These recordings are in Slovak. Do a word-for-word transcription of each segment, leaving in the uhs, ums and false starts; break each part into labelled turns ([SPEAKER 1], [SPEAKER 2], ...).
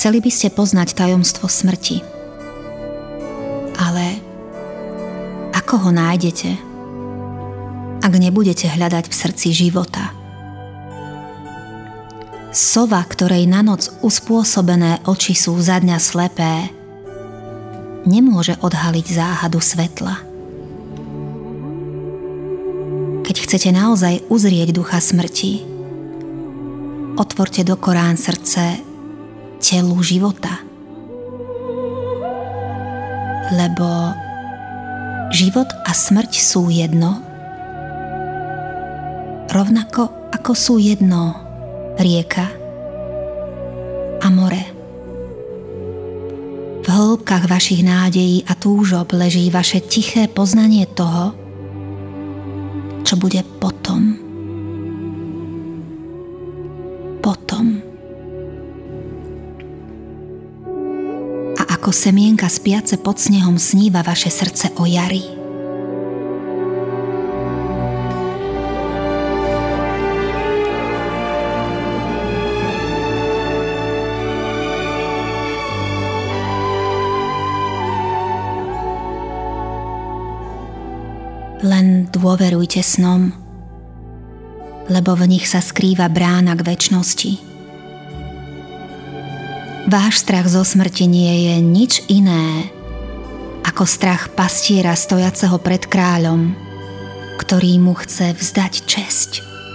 [SPEAKER 1] Chceli by ste poznať tajomstvo smrti. Ale ako ho nájdete, ak nebudete hľadať v srdci života? Sova, ktorej na noc uspôsobené oči sú za dňa slepé, nemôže odhaliť záhadu svetla. Keď chcete naozaj uzrieť ducha smrti, otvorte do Korán srdce telu života. Lebo život a smrť sú jedno, rovnako ako sú jedno rieka a more. V hĺbkach vašich nádejí a túžob leží vaše tiché poznanie toho, čo bude potom. Potom. A ako semienka spiace pod snehom sníva vaše srdce o jari. Len dôverujte snom, lebo v nich sa skrýva brána k večnosti. Váš strach zo smrti nie je nič iné ako strach pastiera stojaceho pred kráľom, ktorý mu chce vzdať česť.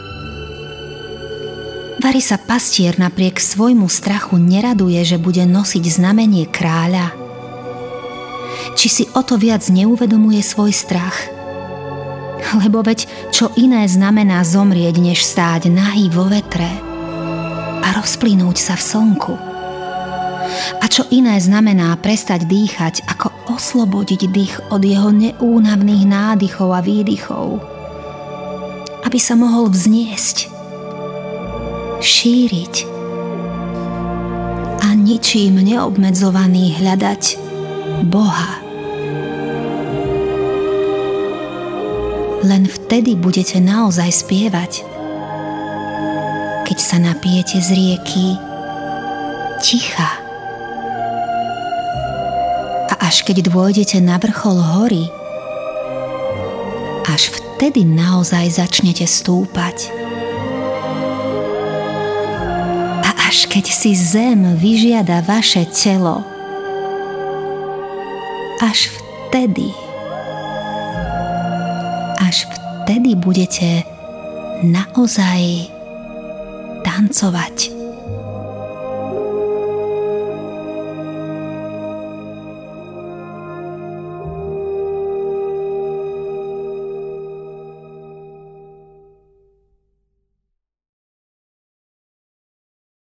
[SPEAKER 1] Vari sa pastier napriek svojmu strachu neraduje, že bude nosiť znamenie kráľa? Či si o to viac neuvedomuje svoj strach? Lebo veď čo iné znamená zomrieť, než stáť nahý vo vetre a rozplynúť sa v slnku? A čo iné znamená prestať dýchať, ako oslobodiť dých od jeho neúnavných nádychov a výdychov, aby sa mohol vzniesť, šíriť a ničím neobmedzovaný hľadať Boha. Len vtedy budete naozaj spievať, keď sa napijete z rieky ticha. A až keď dôjdete na vrchol hory, až vtedy naozaj začnete stúpať. A až keď si zem vyžiada vaše telo, až vtedy až vtedy budete naozaj tancovať.